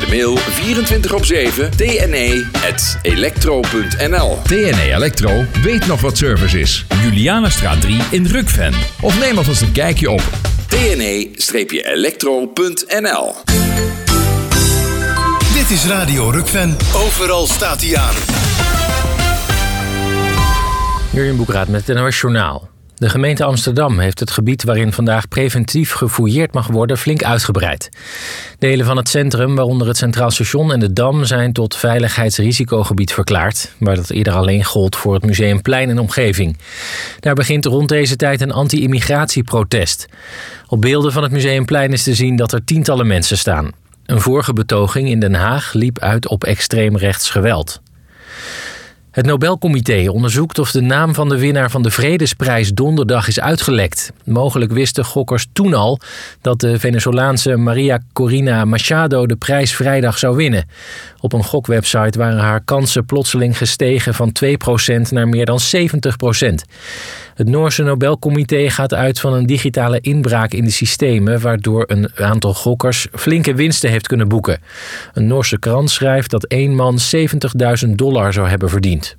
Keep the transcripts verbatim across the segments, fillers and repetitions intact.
mail vierentwintig op zeven t n e at electro punt n l. T N E Electro weet nog wat service is. Julianastraat drie in Rukven. Of neem alvast een kijkje op t n e electro punt n l. Dit is Radio Rukven. Overal staat hij aan. Jurjen Boekraat met het N O S Journaal. De gemeente Amsterdam heeft het gebied waarin vandaag preventief gefouilleerd mag worden flink uitgebreid. Delen van het centrum, waaronder het Centraal Station en de Dam, zijn tot veiligheidsrisicogebied verklaard, waar dat eerder alleen gold voor het Museumplein en omgeving. Daar begint rond deze tijd een anti-immigratieprotest. Op beelden van het Museumplein is te zien dat er tientallen mensen staan. Een vorige betoging in Den Haag liep uit op extreemrechts geweld. Het Nobelcomité onderzoekt of de naam van de winnaar van de Vredesprijs donderdag is uitgelekt. Mogelijk wisten gokkers toen al dat de Venezolaanse Maria Corina Machado de prijs vrijdag zou winnen. Op een gokwebsite waren haar kansen plotseling gestegen van twee procent naar meer dan zeventig procent. Het Noorse Nobelcomité gaat uit van een digitale inbraak in de systemen, waardoor een aantal gokkers flinke winsten heeft kunnen boeken. Een Noorse krant schrijft dat één man zeventigduizend dollar zou hebben verdiend.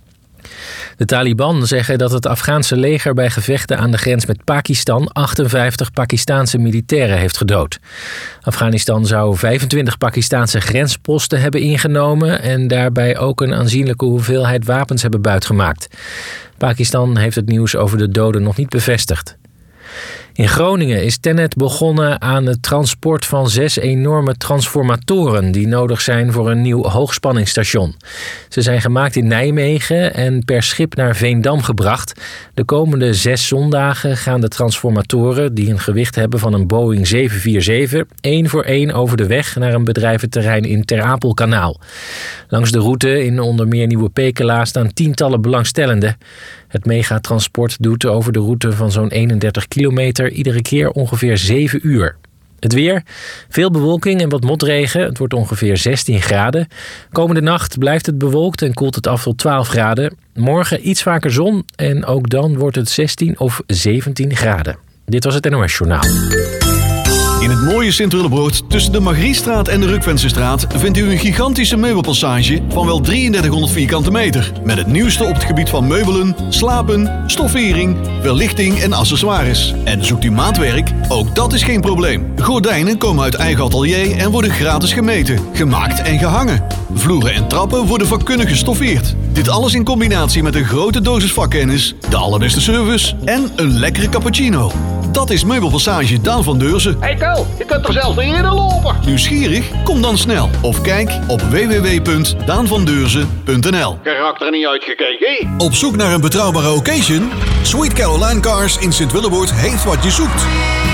De Taliban zeggen dat het Afghaanse leger bij gevechten aan de grens met Pakistan achtenvijftig Pakistaanse militairen heeft gedood. Afghanistan zou vijfentwintig Pakistaanse grensposten hebben ingenomen en daarbij ook een aanzienlijke hoeveelheid wapens hebben buitgemaakt. Pakistan heeft het nieuws over de doden nog niet bevestigd. In Groningen is TenneT begonnen aan het transport van zes enorme transformatoren die nodig zijn voor een nieuw hoogspanningsstation. Ze zijn gemaakt in Nijmegen en per schip naar Veendam gebracht. De komende zes zondagen gaan de transformatoren, die een gewicht hebben van een Boeing zeven vier zeven, één voor één over de weg naar een bedrijventerrein in Ter Apelkanaal. Langs de route in onder meer Nieuwe Pekela staan tientallen belangstellenden. Het megatransport doet over de route van zo'n eenendertig kilometer iedere keer ongeveer zeven uur. Het weer, veel bewolking en wat motregen. Het wordt ongeveer zestien graden. Komende nacht blijft het bewolkt en koelt het af tot twaalf graden. Morgen iets vaker zon en ook dan wordt het zestien of zeventien graden. Dit was het N O S Journaal. In het mooie Sint-Willebroord tussen de Margrietstraat en de Rukvensestraat vindt u een gigantische meubelpassage van wel drieëndertighonderd vierkante meter. Met het nieuwste op het gebied van meubelen, slapen, stoffering, verlichting en accessoires. En zoekt u maatwerk? Ook dat is geen probleem. Gordijnen komen uit eigen atelier en worden gratis gemeten, gemaakt en gehangen. Vloeren en trappen worden vakkundig gestoffeerd. Dit alles in combinatie met een grote dosis vakkennis, de allerbeste service en een lekkere cappuccino. Dat is Meubelpassage Daan van Deurzen. Hey Tel, je kunt er zelfs niet eerder lopen. Nieuwsgierig? Kom dan snel. Of kijk op w w w punt daan van deurzen punt n l. Karakter niet uitgekeken, hè? Op zoek naar een betrouwbare occasion? Sweet Caroline Cars in Sint-Willebroord heeft wat je zoekt.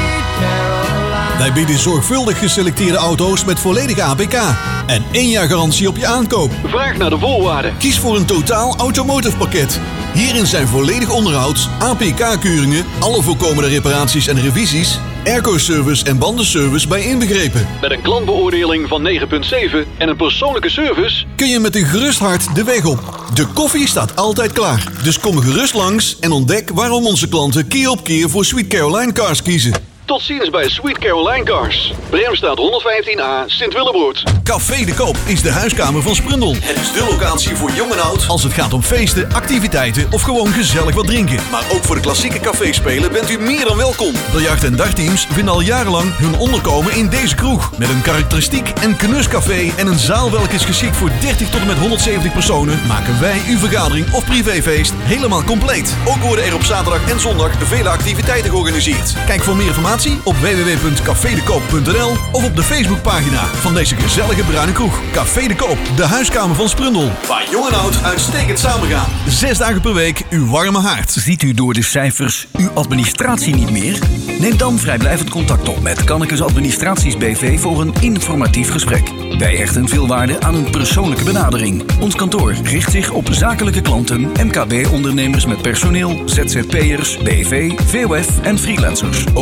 Wij bieden zorgvuldig geselecteerde auto's met volledige A P K en één jaar garantie op je aankoop. Vraag naar de voorwaarden. Kies voor een totaal automotive pakket. Hierin zijn volledig onderhoud, A P K-keuringen, alle voorkomende reparaties en revisies, airco-service en bandenservice bij inbegrepen. Met een klantbeoordeling van negen komma zeven en een persoonlijke service kun je met een gerust hart de weg op. De koffie staat altijd klaar. Dus kom gerust langs en ontdek waarom onze klanten keer op keer voor Sweet Caroline Cars kiezen. Tot ziens bij Sweet Caroline Cars. Bremstraat honderdvijftien A, Sint-Willebroord. Café de Koop is de huiskamer van Sprundel. Het is de locatie voor jong en oud als het gaat om feesten, activiteiten of gewoon gezellig wat drinken. Maar ook voor de klassieke caféspelen bent u meer dan welkom. Biljart- en dartteams vinden al jarenlang hun onderkomen in deze kroeg. Met een karakteristiek en knuscafé en een zaal welke is geschikt voor dertig tot en met honderdzeventig personen, maken wij uw vergadering of privéfeest helemaal compleet. Ook worden er op zaterdag en zondag vele activiteiten georganiseerd. Kijk voor meer informatie op w w w punt café de koop punt n l of op de Facebookpagina van deze gezellige bruine kroeg. Café de Koop, de huiskamer van Sprundel. Waar jong en oud uitstekend samengaan. Zes dagen per week uw warme haard. Ziet u door de cijfers uw administratie niet meer? Neem dan vrijblijvend contact op met Kannekes Administraties B V voor een informatief gesprek. Wij hechten veel waarde aan een persoonlijke benadering. Ons kantoor richt zich op zakelijke klanten, M K B-ondernemers met personeel, Z Z P'ers, B V, V O F en freelancers. Ook particulier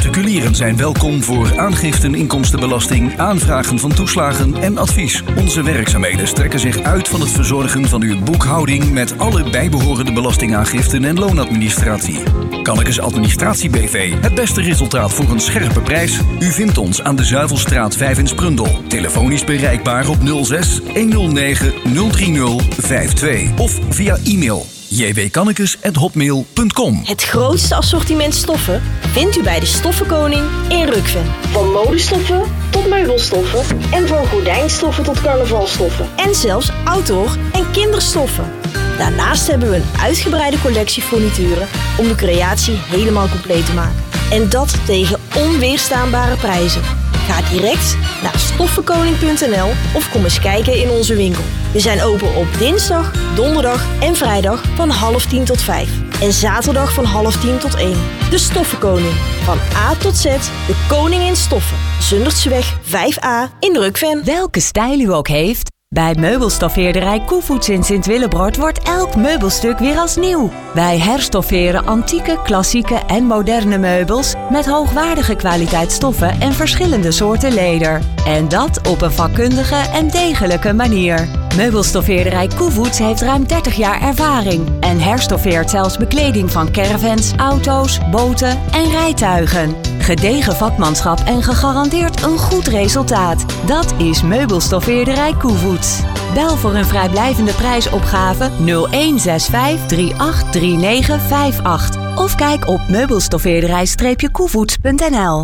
Particulieren zijn welkom voor aangiften inkomstenbelasting, aanvragen van toeslagen en advies. Onze werkzaamheden strekken zich uit van het verzorgen van uw boekhouding met alle bijbehorende belastingaangiften en loonadministratie. Kannekes Administratie B V. Het beste resultaat voor een scherpe prijs. U vindt ons aan de Zuivelstraat vijf in Sprundel. Telefonisch bereikbaar op nul zes honderdnegen nul drie nul vijf twee of via e-mail j w kannekes at hotmail punt com. Het grootste assortiment stoffen vindt u bij de Stoffenkoning in Rukven. Van modestoffen tot meubelstoffen en van gordijnstoffen tot carnavalstoffen. En zelfs outdoor- en kinderstoffen. Daarnaast hebben we een uitgebreide collectie furnituren om de creatie helemaal compleet te maken. En dat tegen onweerstaanbare prijzen. Ga direct naar stoffenkoning punt n l of kom eens kijken in onze winkel. We zijn open op dinsdag, donderdag en vrijdag van half tien tot vijf. En zaterdag van half tien tot één. De Stoffenkoning. Van A tot Z, de koning in stoffen. Zundertseweg vijf a in Rukven. Welke stijl u ook heeft, bij meubelstoffeerderij Koevoets in Sint-Willebroord wordt elk meubelstuk weer als nieuw. Wij herstofferen antieke, klassieke en moderne meubels met hoogwaardige kwaliteit stoffen en verschillende soorten leder. En dat op een vakkundige en degelijke manier. Meubelstoffeerderij Koevoets heeft ruim dertig jaar ervaring en herstoffeert zelfs bekleding van caravans, auto's, boten en rijtuigen. Gedegen vakmanschap en gegarandeerd een goed resultaat. Dat is Meubelstoffeerderij Koevoets. Bel voor een vrijblijvende prijsopgave nul een zes vijf drie acht drie negen vijf acht of kijk op meubelstoffeerderij koevoets punt n l.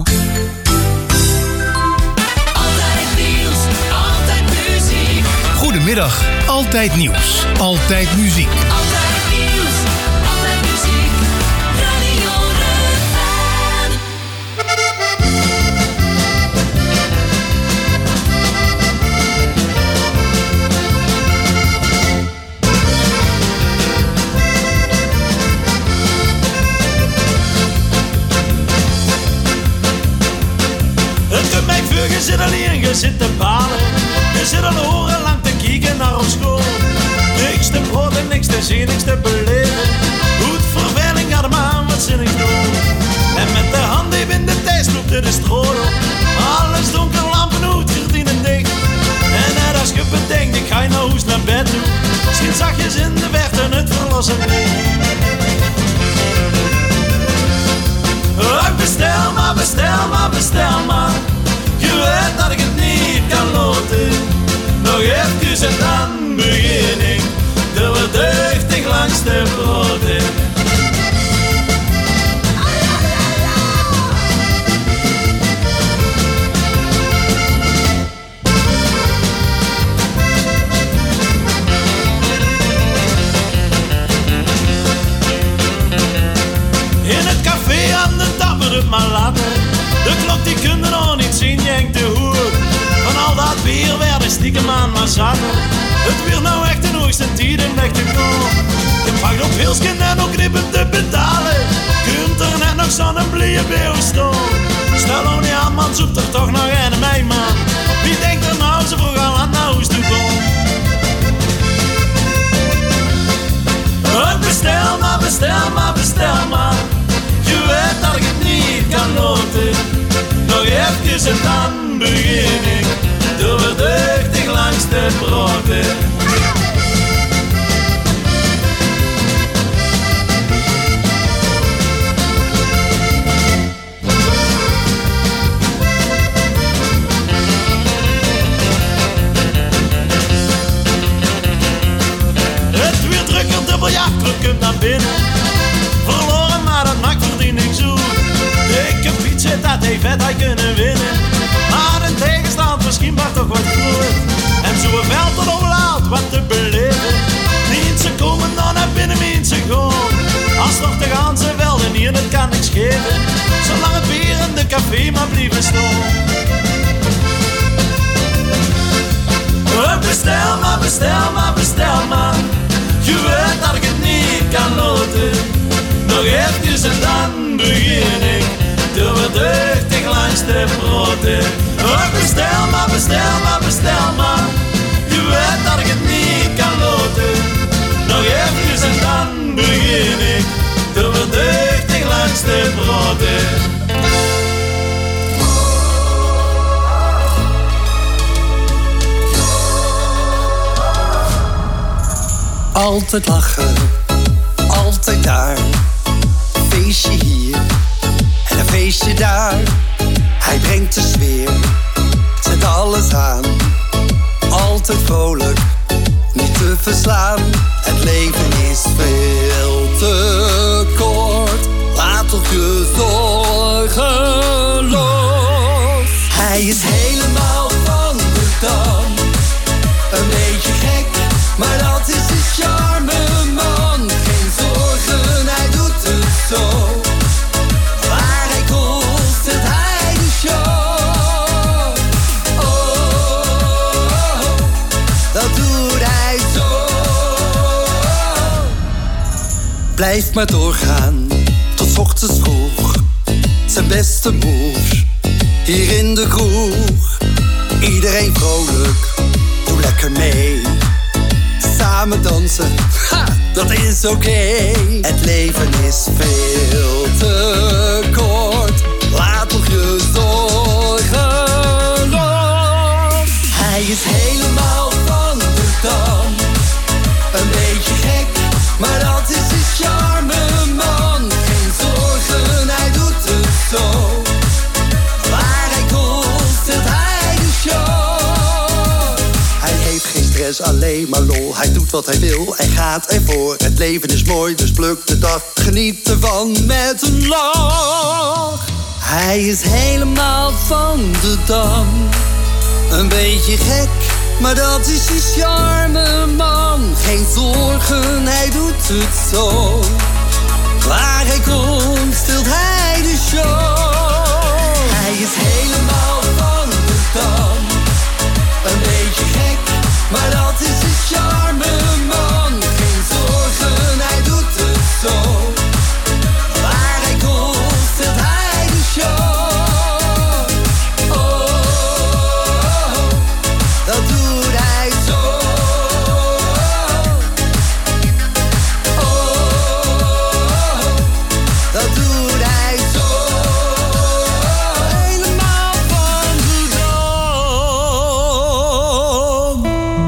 Goedemiddag, Altijd Nieuws, Altijd Muziek. Altijd nieuws, altijd muziek, Radio Rukven. Het kunt mij vuur, je zit alleen, je zit te balen. Je zit al horen lang te kijken naar ons school. Niks te broden, niks te zien, niks te beleven. Goed verveling, ga er maar wat zinnig doen. En met de hand die in de tijd loopt er de stroom. Alles donker, lampen uit, gordijnen dicht. En net als je bedenkt, ik ga je nou hoes naar bed toe. Misschien zachtjes in de verte het verlossen oh, bestel maar, bestel maar, bestel maar. Je weet dat ik het niet kan loten. Nog even en dan begin ik. De verdeugdig langs de broden. In het café aan de dapper het maar laten. De klok die kunnen nog niet zien, jengt de hoer. Van al dat bier werden stiekem aan maar zaten. Het weer nou echt een hoogste tijd in weg te komen. Je pakt op wilsken en ook knippen te betalen. Kunt er net nog zo'n blije beeuw staan. Stel nou niet aan man, zoekt er toch nog een mij man. Wie denkt er nou zo vroeg al aan naar huis toe komen? Bestel maar, bestel maar, bestel maar. Je weet dat ik het niet kan loten. Nog even en dan begin ik. Door verdeugdig langs de broden. Het weer drukker, dubbel ja, druk naar binnen. Verloren, maar dat maakt verdien ik zo. Dikke fiets zit dat hij vet had kunnen winnen. Maar de tegenstand misschien maar toch wat groot. En zo'n veld tot overlaat wat te beleven. Niet ze komen dan naar binnen, niet ze gaan. Als toch de ganse velden hier, dat kan niks geven. Zolang het bier in de café maar blijven staan. Bestel maar, bestel maar, bestel maar. Je weet dat ik het niet kan loten. Nog even en dan begin ik. Door verdeugdig langs de broden. Oh, bestel maar, bestel maar, bestel maar. Je weet dat ik het niet kan loten. Nog even en dan begin ik. Door verdeugdig langs de broden. Altijd lachen, altijd daar. Feestje hier en een feestje daar. Hij brengt de sfeer, zet alles aan. Altijd vrolijk, niet te verslaan. Het leven is veel te kort. Laat toch je zorgen los. Hij is helemaal van de dam. Een beetje gek, maar dat is de charme man. Geen zorgen, hij doet het zo. Waar hij komt, zet hij de show. Oh, dat doet hij zo. Blijf maar doorgaan, tot 's ochtends vroeg. Zijn beste moves, hier in de kroeg. Iedereen vrolijk, doe lekker mee. Samen dansen, ha, dat is oké. Okay. Het leven is veel te kort. Laat toch je zorgen los. Hij is helemaal van de dam. Een beetje gek, maar dat is de charme man. Geen zorgen, hij doet het zo. Waar hij komt, zet hij de show. Hij heeft geen stress, alleen maar lol. Hij doet wat hij wil en gaat ervoor. Het leven is mooi, dus pluk de dag. Geniet ervan met een lach. Hij is helemaal van de dam. Een beetje gek, maar dat is de charme man. Geen zorgen, hij doet het zo. Waar hij komt, stilt hij de show. Hij is helemaal van de dam. Een beetje gek, maar dat is de charme man. Geen zorgen, hij doet het zo. Waar hij komt, stilt hij de show. Oh, dat doet hij zo. Oh, dat doet hij zo. Helemaal van de dam.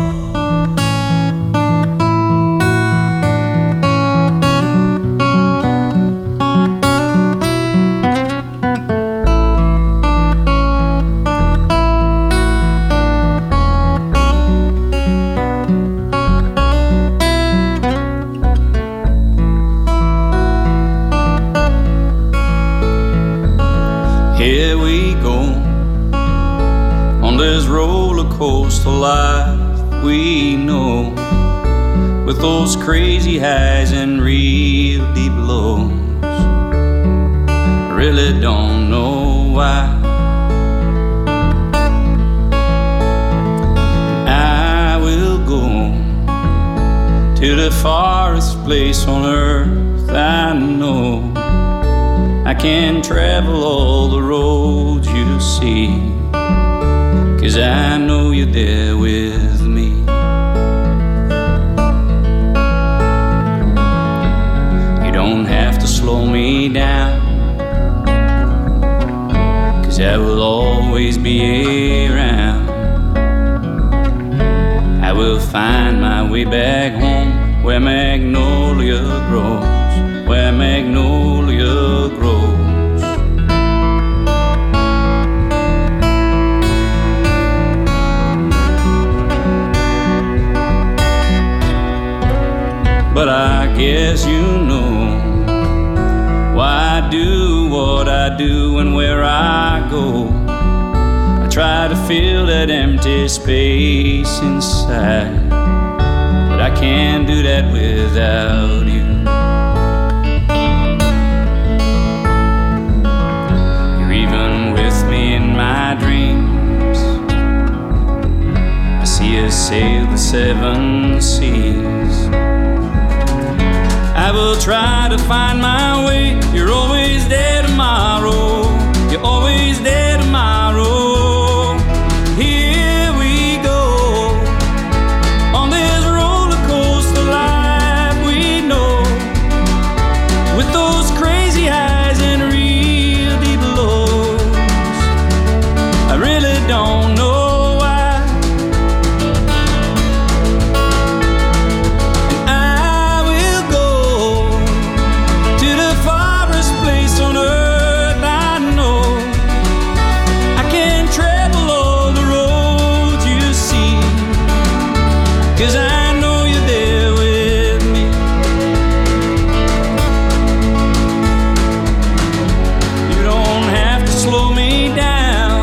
Here we go on this roller coaster life we know, with those crazy highs and real deep lows. I really don't know why. I will go to the farthest place on earth I know. I can travel all the roads you see, 'cause I know you're there with me. You don't have to slow me down, 'cause I will always be around. I will find my way back home, where magnolia grows, where magnolia grows. But I guess you know why I do what I do and where I go. I try to fill that empty space inside, but I can't do that without you. You're even with me in my dreams. I see us sail the seven seas. I will try to find my way. You're always there tomorrow. You're always there tomorrow. Here we go on this roller coaster life we know, with those crazy highs and real deep lows. I really don't know why, and I 'cause I know you're there with me. You don't have to slow me down,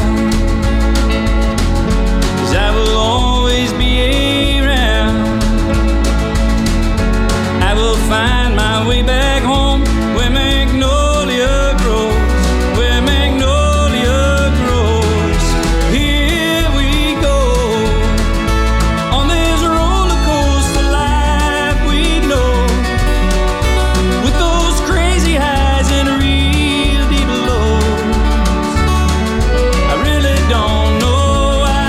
'cause I will always be around. I will find my way back home where magnolia grows, where magnolia grows. Here we go on this roller coaster life we know, with those crazy highs and real deep lows. I really don't know why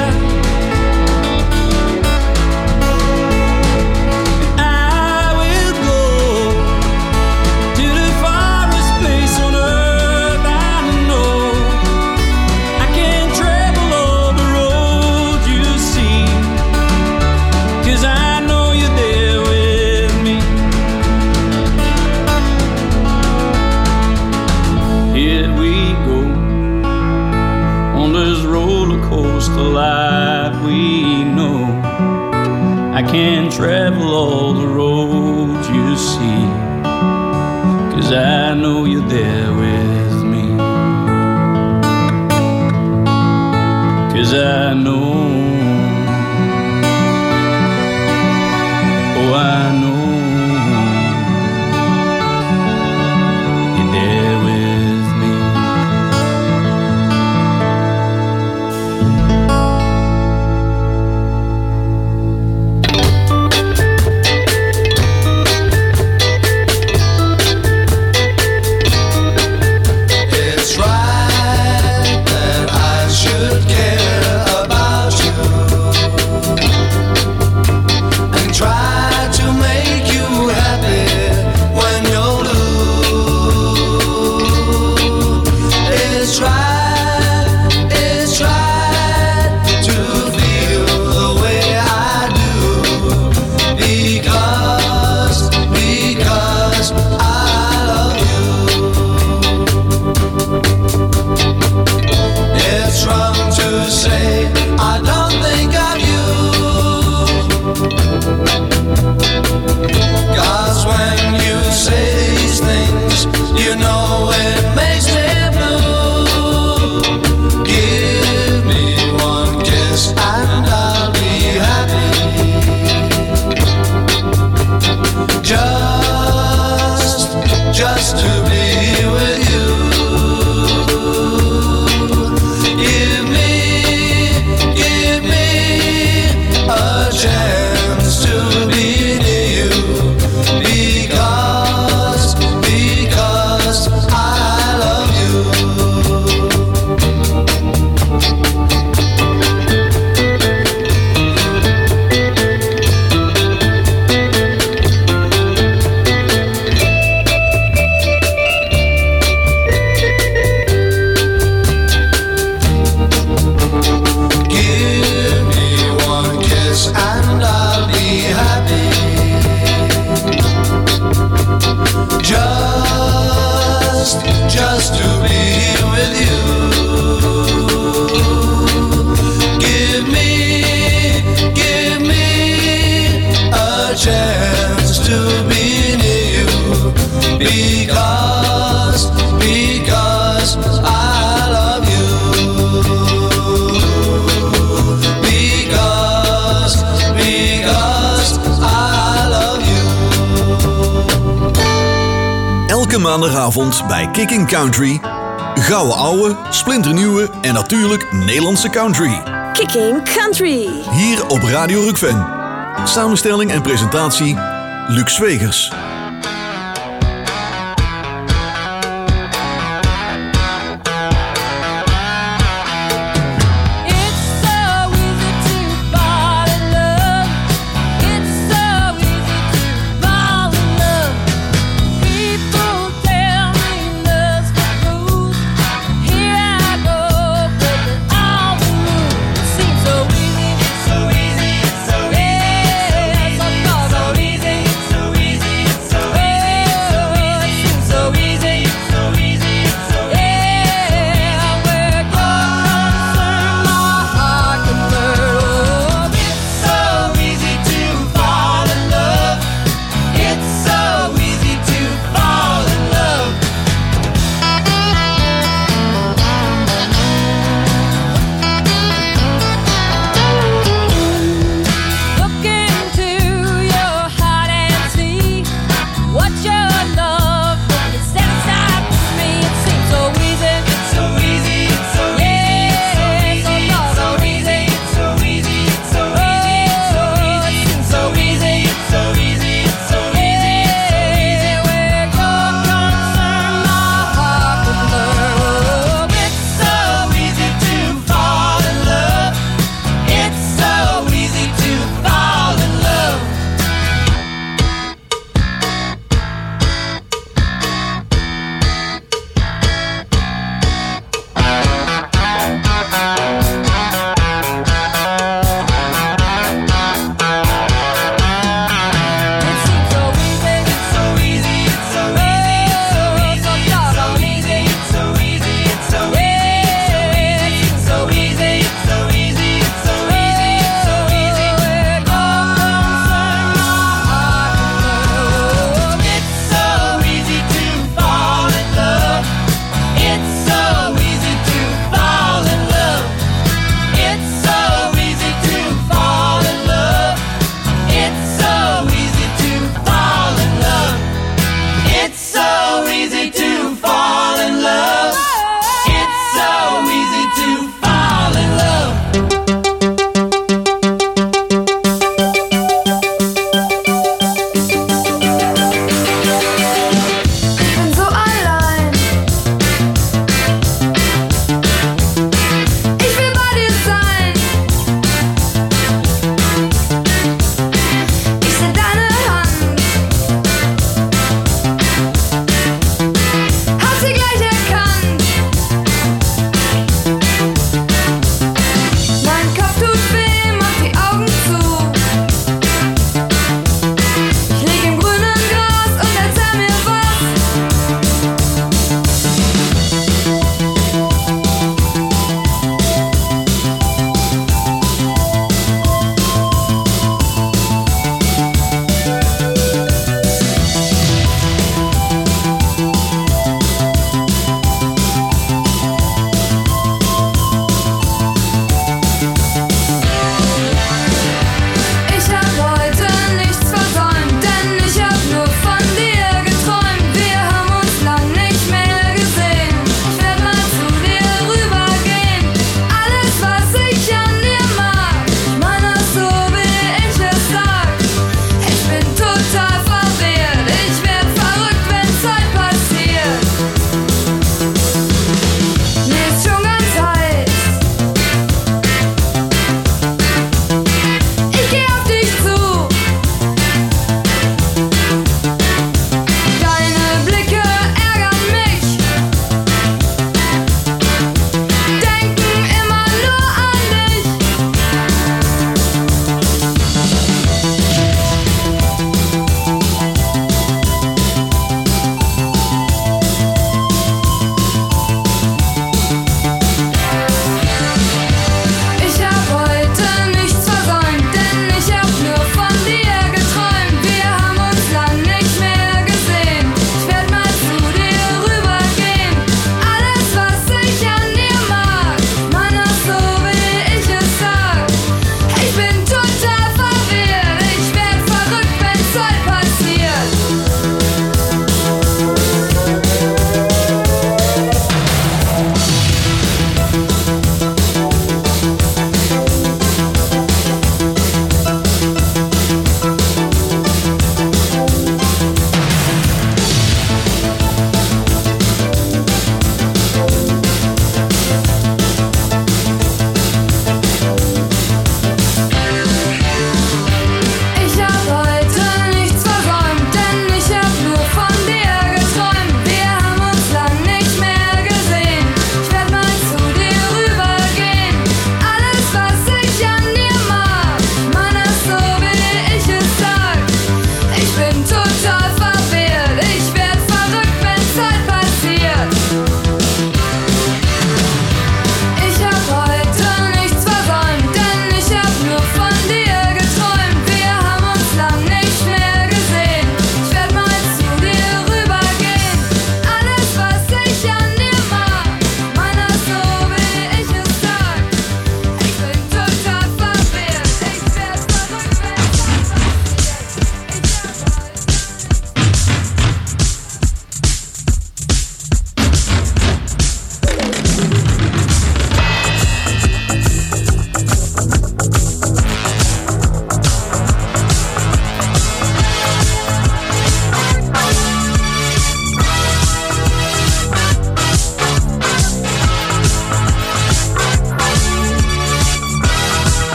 I will go to the farthest place on earth I know. I can't travel all the roads you see, 'cause I know you're there with me. Here we go on this roller coaster life we know. I can't travel all the roads you see, 'cause I know you're there with me. 'Cause I know, oh I know you're there with me. It's right that I should care about you and try to make you happy when you're blue. It's right, it's right to feel the way I do, because, because I love you. It's wrong to say I don't think of you, 'cause when you say these things, you know it makes me blue. Give me one kiss and I'll be happy. Just, just to be with you. Give me, give me a chance to be near you, because, because I love you. Give me one kiss and I'll be happy. Just, just to be with you. Give me, give me a chance to be near you, because, because I love you. Because, because I love you. Elke maandagavond bij Kicking Country. Gouden ouwe, splinternieuwe en natuurlijk Nederlandse country. Kicking Country. Hier op Radio Rukven. Samenstelling en presentatie Luc Zwegers. So easy, so easy,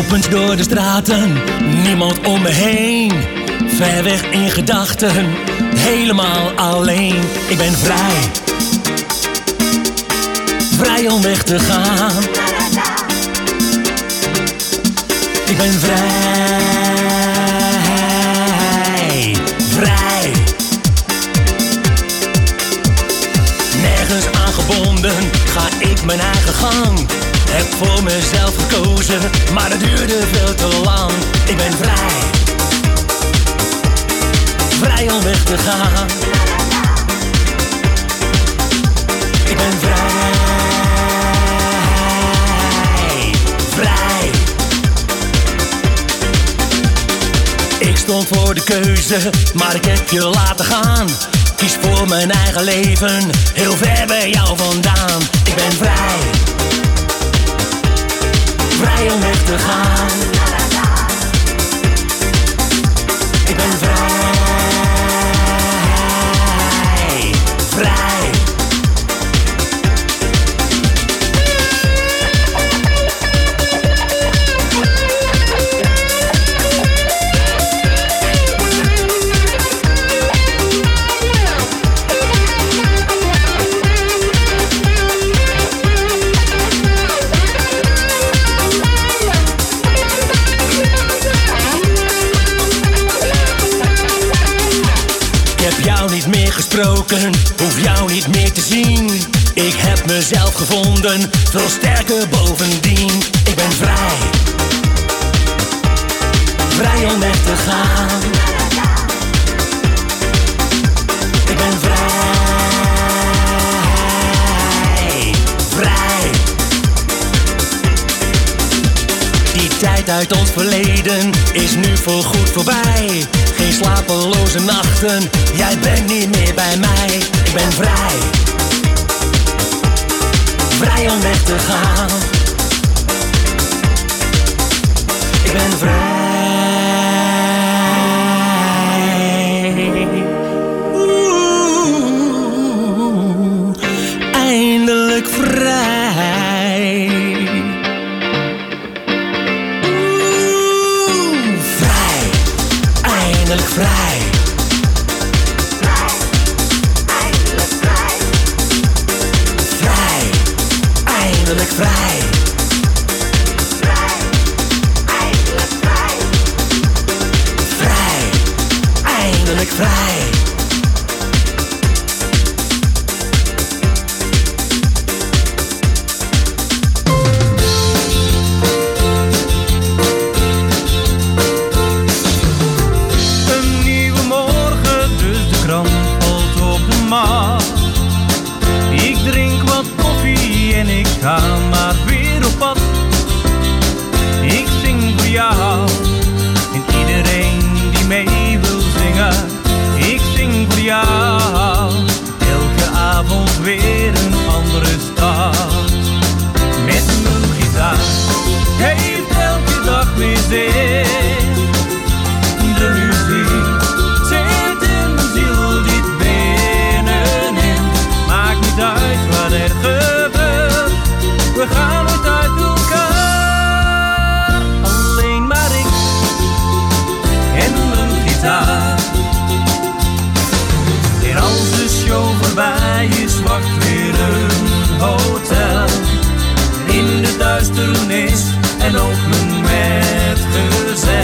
Lopend door de straten, niemand om me heen. Ver weg in gedachten, helemaal alleen. Ik ben vrij, vrij om weg te gaan. Ik ben vrij, vrij. Nergens aangebonden, ga ik mijn eigen gang. Heb voor mezelf gekozen, maar het duurde veel te lang. Ik ben vrij, vrij om weg te gaan. Ik ben vrij, vrij. Ik stond voor de keuze, maar ik heb je laten gaan. Kies voor mijn eigen leven, heel ver bij jou vandaan. Ik ben vrij, vrij om weg te gaan. Ik ben vrij, vrij. Hoef jou niet meer te zien. Ik heb mezelf gevonden, veel sterker bovendien. Ik ben vrij, vrij om weg te gaan. Ik ben vrij, vrij. Die tijd uit ons verleden is nu voorgoed voorbij. Geen slapeloze nachten, jij bent niet meer bij mij. Ik ben vrij, vrij om weg te gaan. Ik ben vrij, oeh, eindelijk vrij. Oeh, vrij, eindelijk vrij. Eindelijk vrij. Vrij, eindelijk vrij. Vrij, eindelijk vrij. Een nieuwe morgen, dus de krant valt op de mat. Ik drink wat koffie en ik ga maar weer op pad. Ik zing voor jou en iedereen die mee wil zingen. Ik zing voor jou, elke avond weer een andere stad. Met mijn gitaar heeft elke dag weer zin. De muziek zit in mijn ziel diep binnenin. Maakt niet uit wat er gebeurt, we gaan nooit uit elkaar. Alleen maar ik en mijn gitaar. En als de show voorbij is, wacht weer een hotel. In de duisternis en ook mijn metgezel.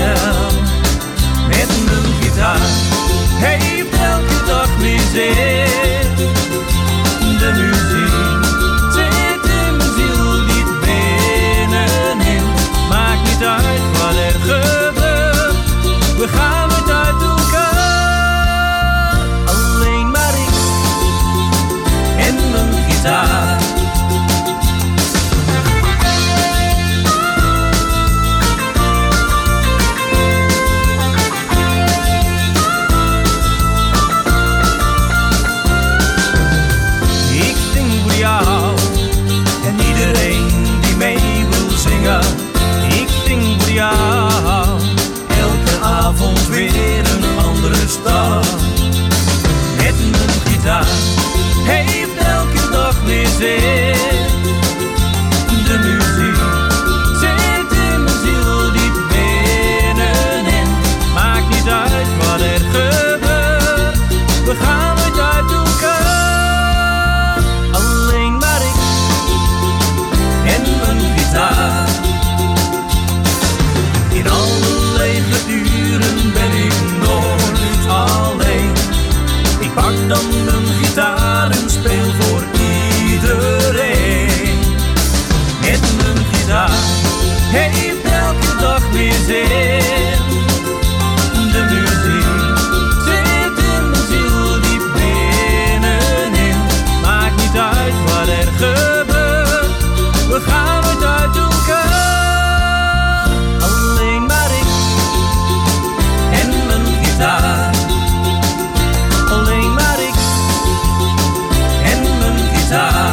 weer zin. De muziek zit in mijn ziel diep binnenin. Maakt niet uit wat er gebeurt, we gaan nooit uit elkaar. Alleen maar ik en mijn gitaar. Alleen maar ik en mijn gitaar.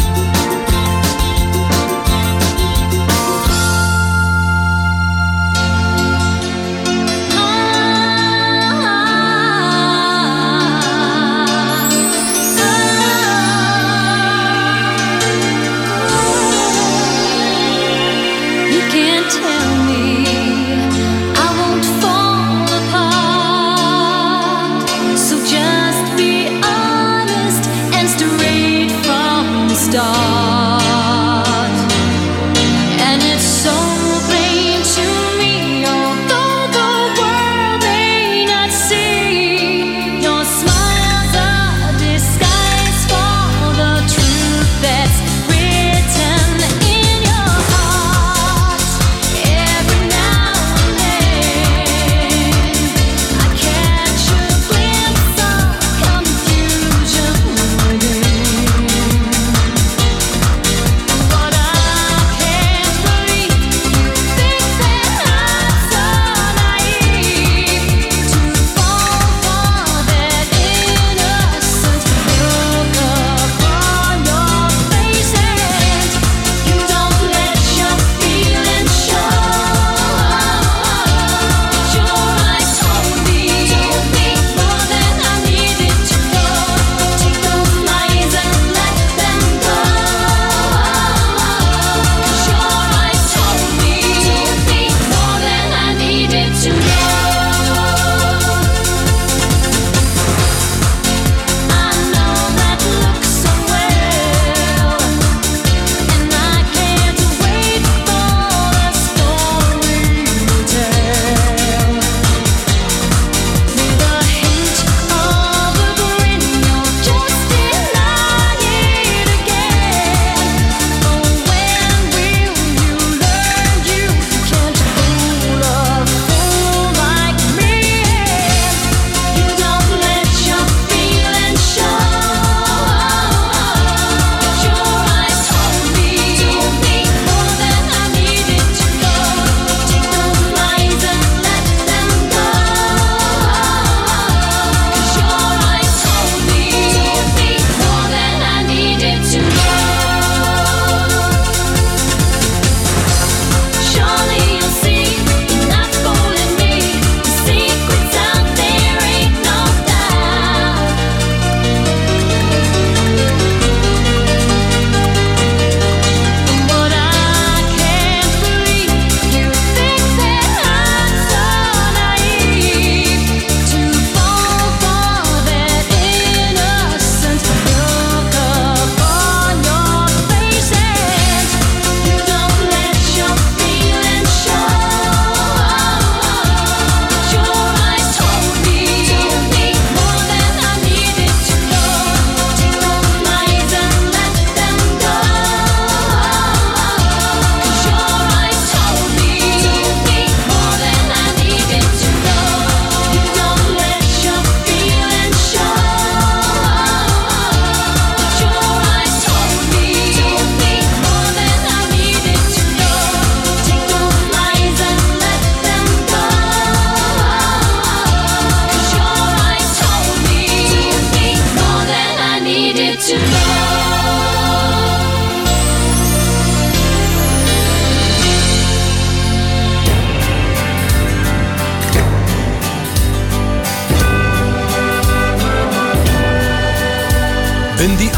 Wenn die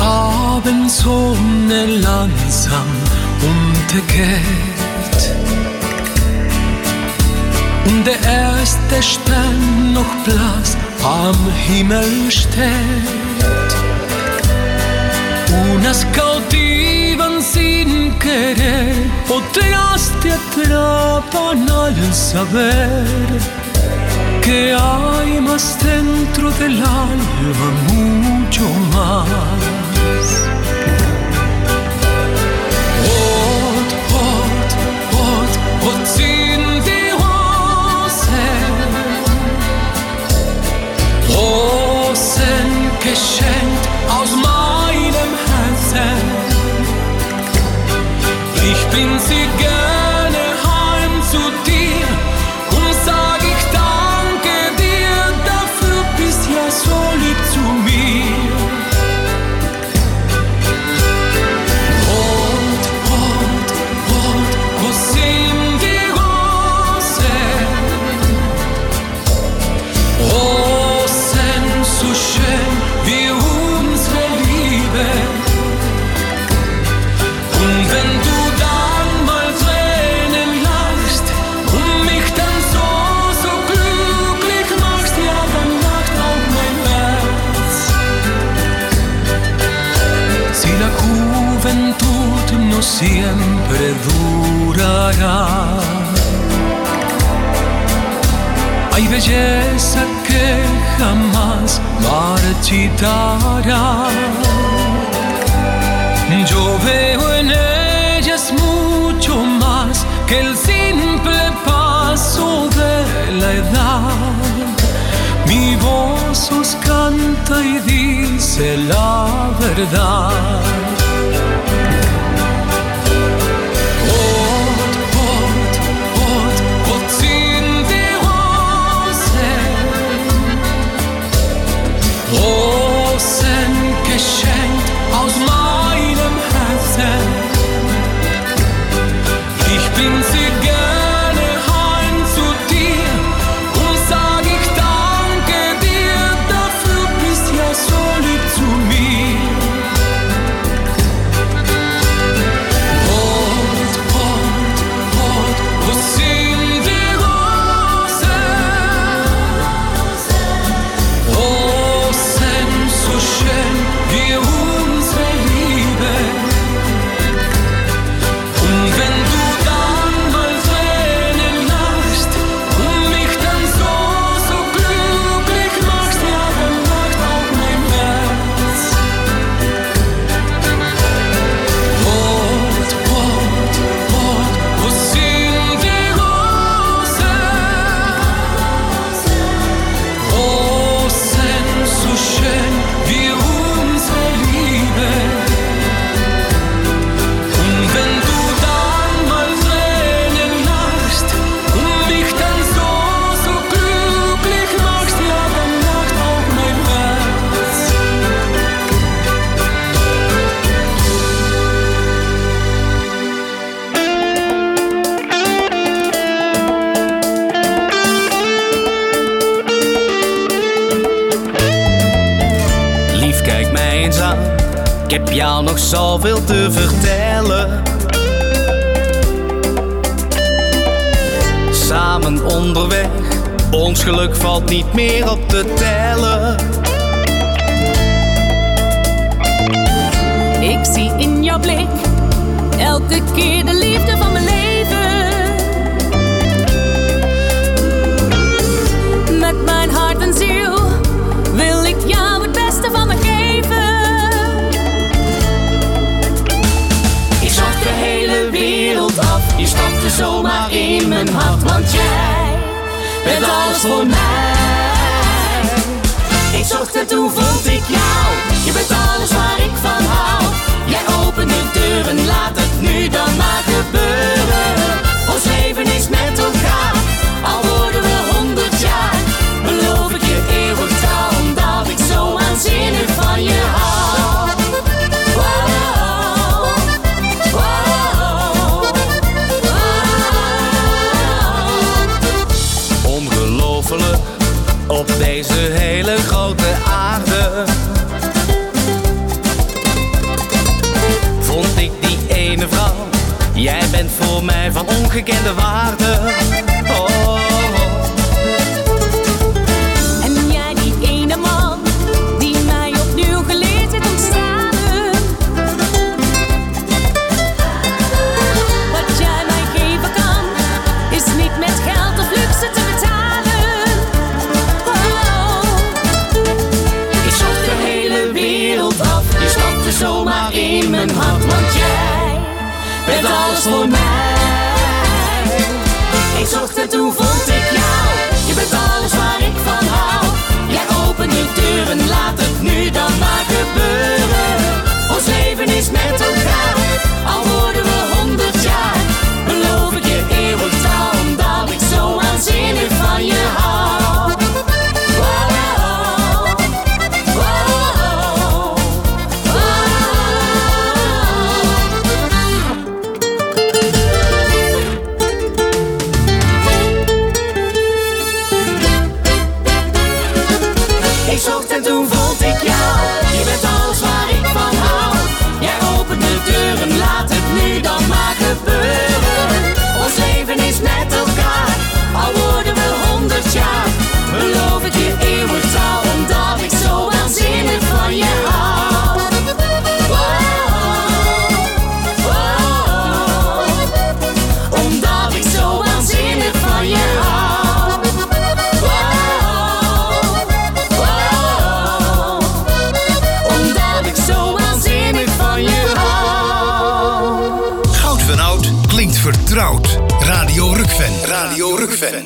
Abendsonne langsam untergeht und der erste Stern noch blass am Himmel steht, unas cautivas sin querer otras te atrapan al saber que hay más dentro del alma, mucho más. Hot, hot, hot, hot sind die bring sie gerne heim zu dir und sag ich danke dir, dafür bist ja so lieb zu mir. Rot, rot, rot, wo sind die Rosen? Rosen, so schön wie unsere Liebe. Und wenn du dann mal Tränen lachst und mich dann so, so glücklich machst, ja, dann lacht auch mein Herz. Si la juventud no siempre durará, hay belleza que jamás marchitará. Yo veo en ellas mucho más que el simple paso de la edad. Mi voz os canta y dice la verdad. Rot, rot, rot, rot sind die Rosen. Rosen geschenkt aus meinem Herzen. Ich bring sie gerne heim zu dir und sag ich danke dir, dafür bist ja so lieb zu mir. Rot, rot, rot, wo sind die Rosen? Rosen, so schön wie unsere Liebe. Und wenn du dann mal Tränen lachst und mich dann so, so glücklich machst, ja, dann lacht auch mein Herz. Rot, rot, rot, wo sind die Rosen? Rosen, so schön wie unsere Liebe. Und wenn du dann mal Tränen lachst und mich dann so, so glücklich machst, ja, dann lacht auch mein Herz. Lief, kijk mij eens aan. Ik heb jou nog zoveel te vertellen. Samen onderweg, ons geluk valt niet meer op te tellen. Ik zie in jouw blik elke keer de liefde van mijn leven. Met mijn hart en ziel wil ik jou het beste van me geven. Ik zocht de hele wereld af, je stapte zomaar in mijn hart, want jij bent alles voor mij. Ik zocht en toen vond ik jou, je bent alles waar ik van hou. Jij opent de deuren, laat het nu dan maar gebeuren. Ons leven is met elkaar, al worden we honderd jaar. Beloof ik je eeuwig trouw, omdat ik zo waanzinnig van je hou. Wow, wow, wow. Ongelooflijk, op deze hele grote aarde vond ik die ene vrouw. Jij bent voor mij van ongekende waarde. Oh. En jij die ene man, die mij opnieuw geleerd heeft om te staan. Wat jij mij geven kan, is niet met geld of luxe te betalen. Oh. Ik zocht de hele wereld af, je stapte zomaar in mijn hart, want jij bent alles voor mij. Ik zocht en toen vond ik jou, je bent alles waar ik van hou. Jij opent je deuren, laat het nu dan maar gebeuren. Ons leven is met elkaar, al worden we honderd jaar. vertrouwd. Radio Rukven. Radio Rukven.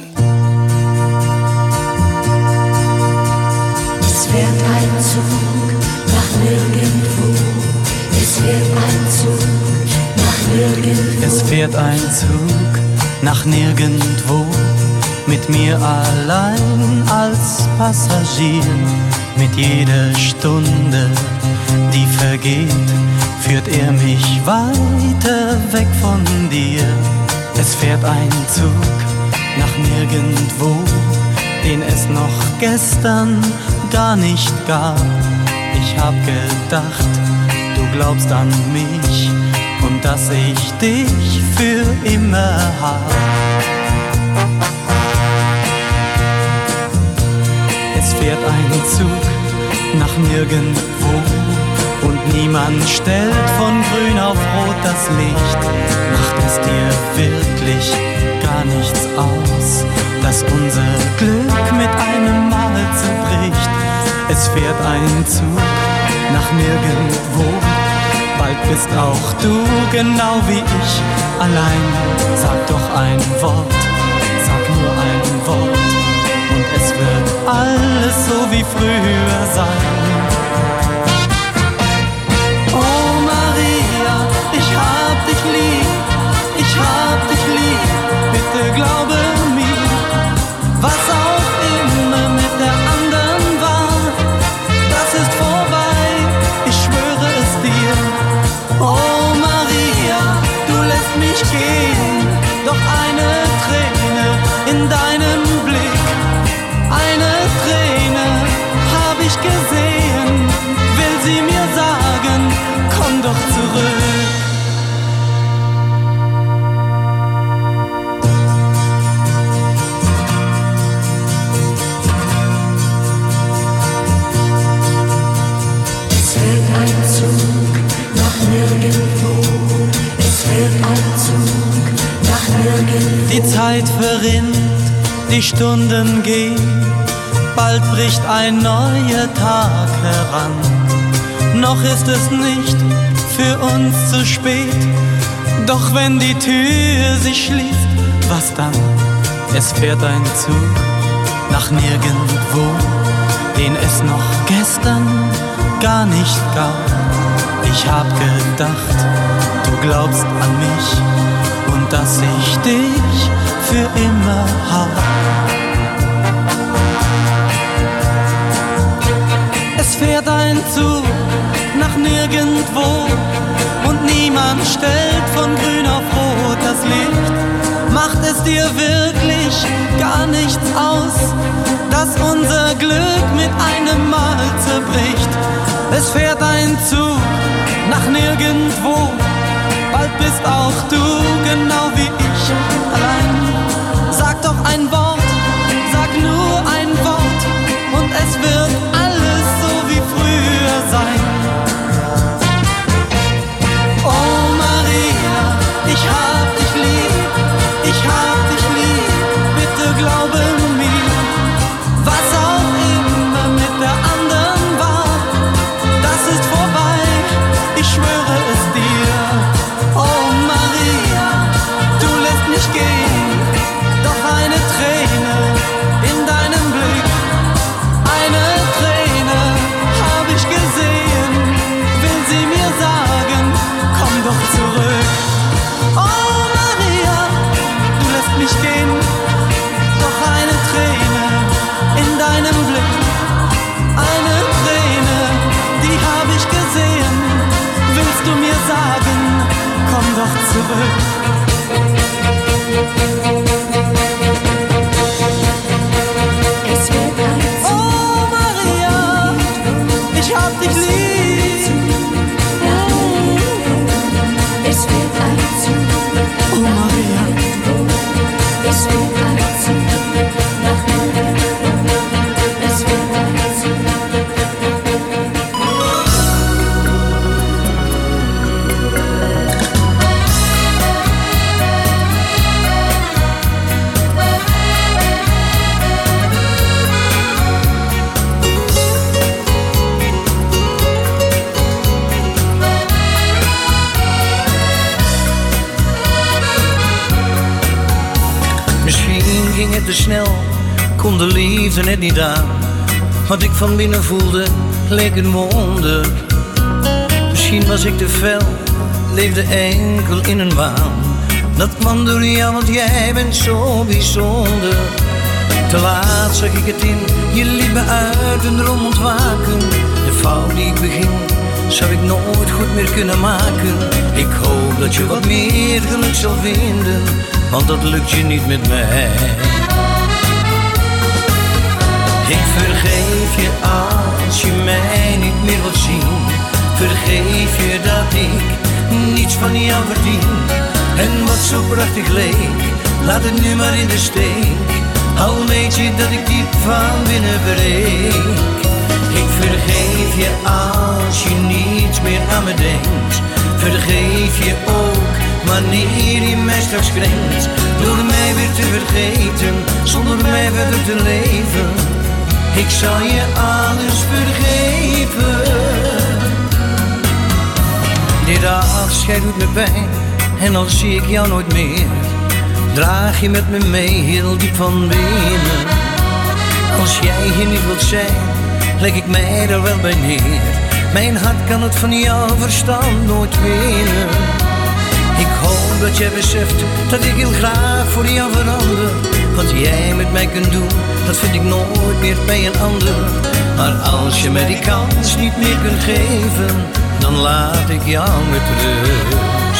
Es fährt ein Zug nach nirgendwo. Es fährt ein Zug nach nirgendwo. Es fährt ein Zug nach nirgendwo. Mit mir allein als Passagier. Mit jeder Stunde, die vergeht, führt er mich weiter weg von dir. Es fährt ein Zug nach nirgendwo, den es noch gestern gar nicht gab. Ich hab gedacht, du glaubst an mich und dass ich dich für immer hab. Es fährt ein Zug nach nirgendwo und niemand stellt von grün auf rot das Licht. Macht es dir wirklich gar nichts aus, dass unser Glück mit einem Mal zerbricht? Es fährt ein Zug nach nirgendwo, bald bist auch du genau wie ich allein. Sag doch ein Wort, sag nur ein Wort und es wird alles so wie früher sein. Oh Maria, ich hab dich lieb, ich hab dich lieb, bitte glaube mir, was auch immer mit der anderen war, das ist vorbei, ich schwöre es dir. Oh Maria, du lässt mich gehen, doch eine Träne in deinem Blick, eine Träne hab ich gesehen, will sie mir sagen, komm doch zurück. Es fährt ein Zug nach nirgendwo. Es fährt ein Zug nach nirgendwo. Die Zeit verrinnt, die Stunden gehen, bald bricht ein neuer Tag heran. Noch ist es nicht für uns zu spät, doch wenn die Tür sich schließt, was dann? Es fährt ein Zug nach nirgendwo, den es noch gestern gar nicht gab. Ich hab gedacht, du glaubst an mich und dass ich dich für immer hab. Es fährt ein Zug nach nirgendwo und niemand stellt von grün auf rot das Licht. Macht es dir wirklich gar nichts aus, dass unser Glück mit einem Mal zerbricht? Es fährt ein Zug nach nirgendwo, bald bist auch du genau wie ich allein. Sag doch ein Wort, sag nur ein Wort und es wird alles so wie früher sein. Oh Maria, ich hab dich lieb, ich hab dich lieb, bitte glaube mir, was auch immer mit der anderen war, das ist vorbei, ich schwöre es dir. Oh Maria, du lässt mich gehen, doch eine Träne in deinem Blick, eine Träne hab ich gesehen, will sie mir sagen, komm doch zurück. Oh Maria, du lässt mich gehen, doch eine Träne in deinem Blick, eine Träne, die hab ich gesehen, willst du mir sagen, komm doch zurück. Es wird ein Zug. Oh Maria, ich hab dich lieb. Es wird ein Zug. Oh Maria, es wird ein Zug nach nirgendwo. Es wird ein Zug. ging het te snel, kon de liefde net niet aan. Wat ik van binnen voelde, leek een wonder. Misschien was ik te fel, leefde enkel in een waan. Dat kwam door jou, want jij bent zo bijzonder. Te laat zag ik het in, je liet me uit een droom ontwaken. De fout die ik beging, zou ik nooit goed meer kunnen maken. Ik hoop dat je wat meer geluk zal vinden, want dat lukt je niet met mij. Ik vergeef je als je mij niet meer wilt zien. Vergeef je dat ik niets van jou verdien. En wat zo prachtig leek, laat het nu maar in de steek. Al weet je dat ik diep van binnen breek. Ik vergeef je als je niet meer aan me denkt. Vergeef je ook wanneer je mij straks krenkt. Door mij weer te vergeten, zonder mij verder te leven. Ik zal je alles vergeven. Dit afscheid doet me pijn, en dan zie ik jou nooit meer. Draag je met me mee, heel diep van binnen. Als jij hier niet wilt zijn, leg ik mij er wel bij neer. Mijn hart kan het van jouw verstand nooit winnen. Ik hoop dat jij beseft dat ik heel graag voor jou verander. Wat jij met mij kunt doen, dat vind ik nooit meer bij een ander. Maar als je mij die kans niet meer kunt geven, dan laat ik jou met rust.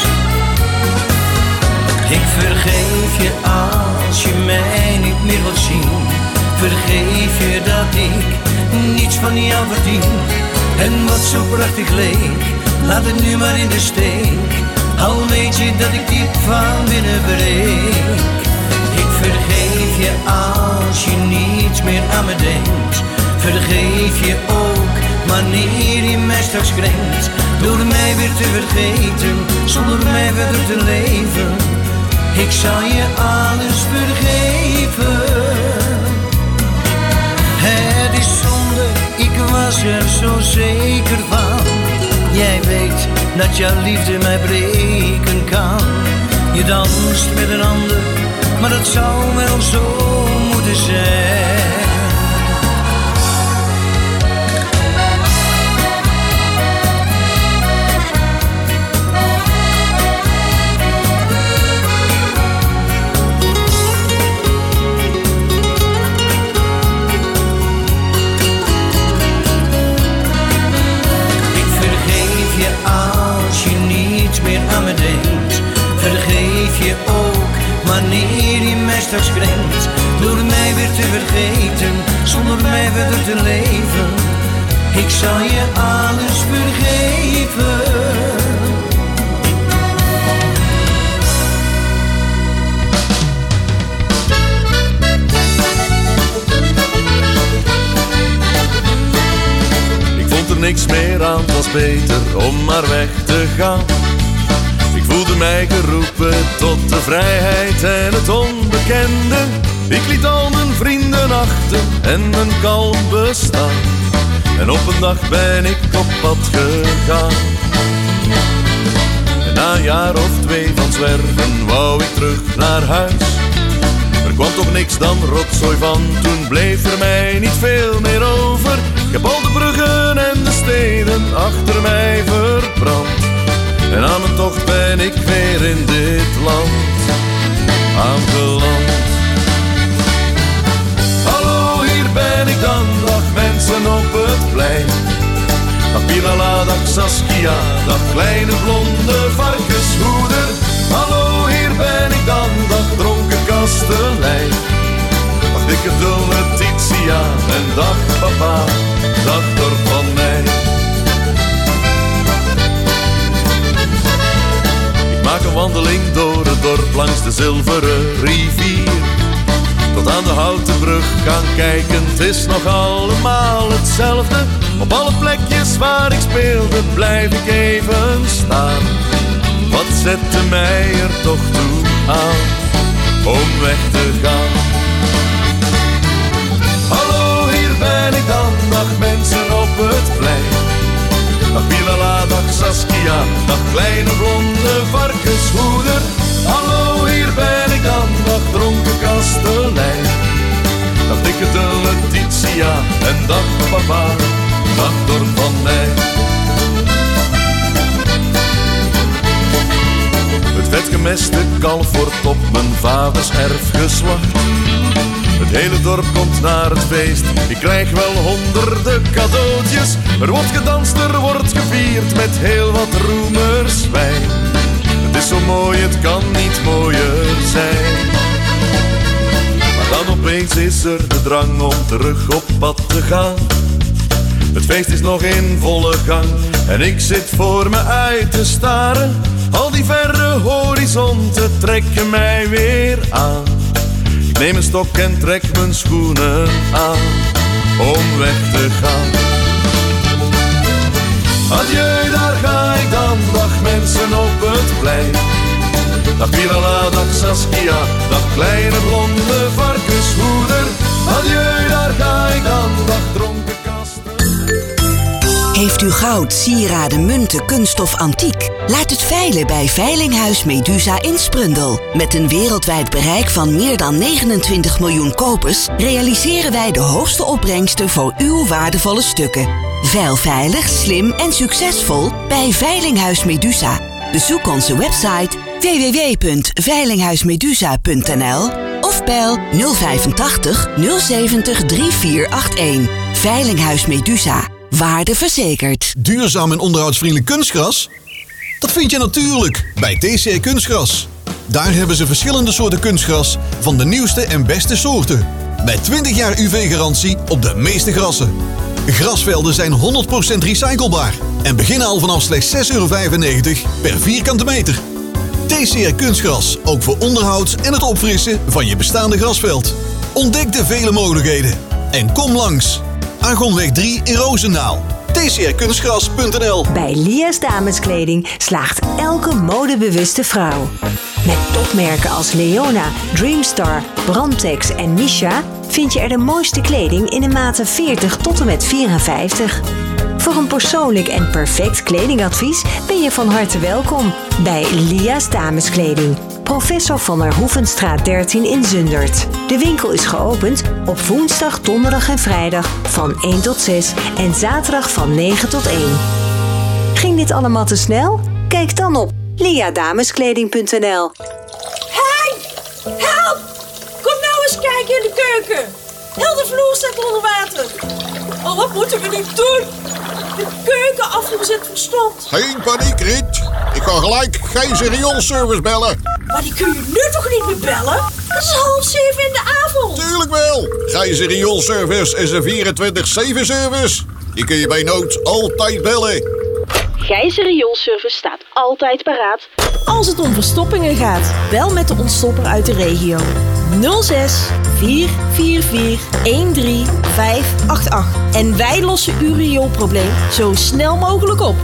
Ik vergeef je als je mij niet meer wilt zien. Vergeef je dat ik niets van jou verdien. En wat zo prachtig leek, laat het nu maar in de steek. Al weet je dat ik diep van binnen breek. Ik vergeef je als je niets meer aan me denkt. Vergeef je ook wanneer je mij straks krenkt. Door mij weer te vergeten, zonder mij verder te leven. Ik zal je alles vergeven. Het is zonde, ik was er zo zeker van. Jij weet dat jouw liefde mij breken kan. Je danst met een ander, maar dat zou wel zo moeten zijn. Vergeef je ook wanneer je mij straks krenkt. Door mij weer te vergeten, zonder mij verder te leven. Ik zal je alles vergeven. Ik vond er niks meer aan, het was beter om maar weg te gaan. Ik voelde mij geroepen tot de vrijheid en het onbekende. Ik liet al mijn vrienden achter en mijn kalm bestaan. En op een dag ben ik op pad gegaan. En na een jaar of twee van zwerven wou ik terug naar huis. Er kwam toch niks dan rotzooi van, toen bleef er mij niet veel meer over. Ik heb al de bruggen en de steden achter mij verbrand. En aan mijn tocht ben ik weer in dit land aangeland. Hallo, hier ben ik dan, dag mensen op het plein. Dag Pilala, dag Saskia, dag kleine blonde varkenshoeder. Hallo, hier ben ik dan, dag dronken kastelein. Dag dikke dulle Titia en dag papa, dag dorp van mij. Maak een wandeling door het dorp langs de zilveren rivier. Tot aan de houten brug gaan kijken, het is nog allemaal hetzelfde. Op alle plekjes waar ik speelde blijf ik even staan. Wat zette mij er toch toe aan om weg te gaan? Hallo, hier ben ik dan, dag mensen op het plein. Dag Pilala, dag Saskia, dag kleine blonde varkenshoeder. Hallo, hier ben ik dan, dag dronken kastelein. de Letitia en dag papa, dag dorp van mij. Het vetgemeste kalf wordt op mijn vaders erf geslacht. Het hele dorp komt naar het feest, ik krijg wel honderden cadeautjes. Er wordt gedanst, er wordt gevierd met heel wat roemerswijn. Het is zo mooi, het kan niet mooier zijn. Maar dan opeens is er de drang om terug op pad te gaan. Het feest is nog in volle gang en ik zit voor me uit te staren. Al die verre horizonten trekken mij weer aan. Ik neem een stok en trek mijn schoenen aan om weg te gaan. Adieu, daar ga ik dan, dag mensen op het plein. Dag Pirala, dag Saskia, dag kleine blonde varkenshoeder. Adieu, daar ga ik dan, dag dronken kasten. Heeft u goud, sieraden, munten, kunststof, antiek? Laat het veilen bij Veilinghuis Medusa in Sprundel. Met een wereldwijd bereik van meer dan negenentwintig miljoen kopers realiseren wij de hoogste opbrengsten voor uw waardevolle stukken. Veil veilig, slim en succesvol bij Veilinghuis Medusa. Bezoek onze website w w w punt veilinghuismedusa punt n l of bel nul vijfentachtig nul zeventig drie vier acht een. Veilinghuis Medusa. Waarde verzekerd. Duurzaam en onderhoudsvriendelijk kunstgras? Dat vind je natuurlijk bij T C R Kunstgras. Daar hebben ze verschillende soorten kunstgras van de nieuwste en beste soorten. Met twintig jaar U V-garantie op de meeste grassen. Grasvelden zijn honderd procent recyclebaar en beginnen al vanaf slechts zes euro vijfennegentig per vierkante meter. T C R Kunstgras, ook voor onderhoud en het opfrissen van je bestaande grasveld. Ontdek de vele mogelijkheden en kom langs. Argonweg drie in Roosendaal. t c r kunstgras punt n l. Bij Lia's Dameskleding slaagt elke modebewuste vrouw. Met topmerken als Leona, Dreamstar, Brandtex en Misha vind je er de mooiste kleding in de maten veertig tot en met vierenvijftig. Voor een persoonlijk en perfect kledingadvies ben je van harte welkom bij Lia's Dameskleding. Professor van der Hoevenstraat dertien in Zundert. De winkel is geopend op woensdag, donderdag en vrijdag van één tot zes en zaterdag van negen tot één. Ging dit allemaal te snel? Kijk dan op liadameskleding punt n l. Hey! Help! Kom nou eens kijken in de keuken. Heel de vloer staat onder water. Oh, wat moeten we nu doen? De keukenafvoer zit verstomd. Geen paniek, Riet. Ik kan gelijk geen rioolservice bellen. Maar die kun je nu toch niet meer bellen? Het is half zeven in de avond. Tuurlijk wel. Gijzer Rioolservice is een vierentwintig zeven service. Die kun je bij nood altijd bellen. Gijzer Rioolservice staat altijd paraat als het om verstoppingen gaat. Bel met de ontstopper uit de regio. nul zes vier vier vier een drie vijf acht acht. En wij lossen uw rioolprobleem zo snel mogelijk op.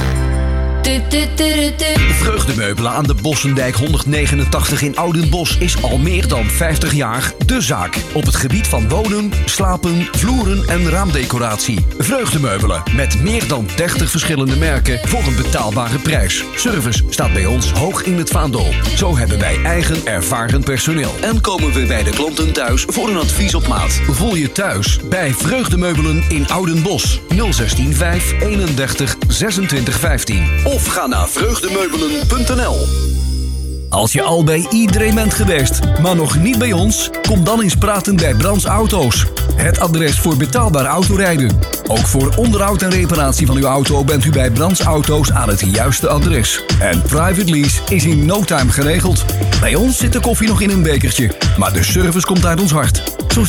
Vreugdemeubelen aan de Bossendijk honderdnegenentachtig in Oudenbosch is al meer dan vijftig jaar de zaak. Op het gebied van wonen, slapen, vloeren en raamdecoratie. Vreugdemeubelen met meer dan dertig verschillende merken voor een betaalbare prijs. Service staat bij ons hoog in het vaandel. Zo hebben wij eigen ervaren personeel. En komen we bij de klanten thuis voor een advies op maat. Voel je thuis bij Vreugdemeubelen in Oudenbosch. nul zestien vijf eenendertig zesentwintig vijftien. Of ga naar vreugdemeubelen punt n l. Als je al bij iedereen bent geweest, maar nog niet bij ons, kom dan eens praten bij Brands Auto's. Het adres voor betaalbaar autorijden. Ook voor onderhoud en reparatie van uw auto bent u bij Brands Auto's aan het juiste adres. En private lease is in no time geregeld. Bij ons zit de koffie nog in een bekertje, maar de service komt uit ons hart.